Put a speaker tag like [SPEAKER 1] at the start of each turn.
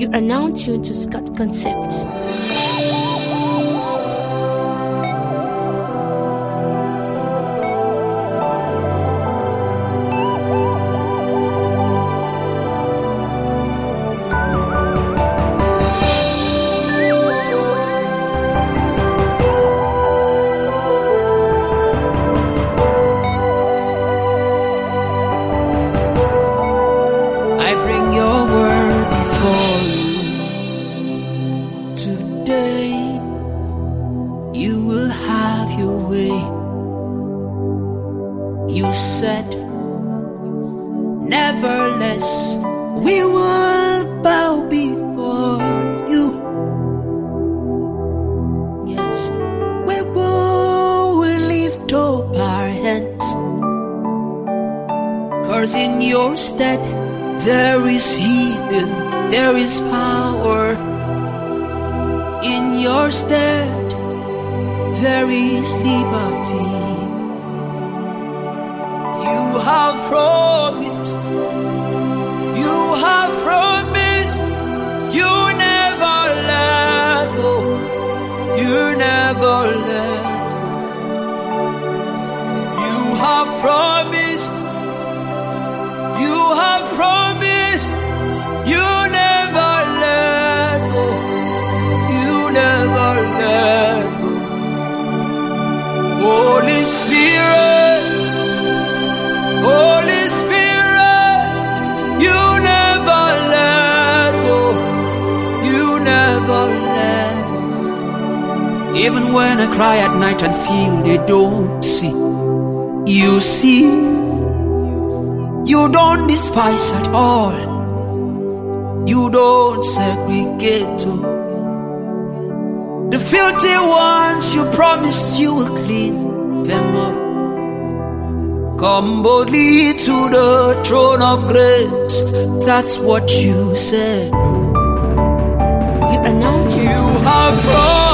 [SPEAKER 1] You are now tuned to Scott Concept.
[SPEAKER 2] You said, nevertheless, we will bow before you. Yes, we will lift up our hands, 'cause in your stead there is healing, there is power. In your stead there is liberty. You have promised, you have promised, you never let go, you never let go. You have promised, you have promised, you never let go, you never let go. Holy Spirit, Holy Spirit, you never let go, you never let go. Even when I cry at night and feel they don't see, you see. You don't despise at all, you don't segregate. The filthy ones you promised you will clean them up. Come boldly to the throne of grace. That's what you said.
[SPEAKER 1] You are now tuned to Scott Concept.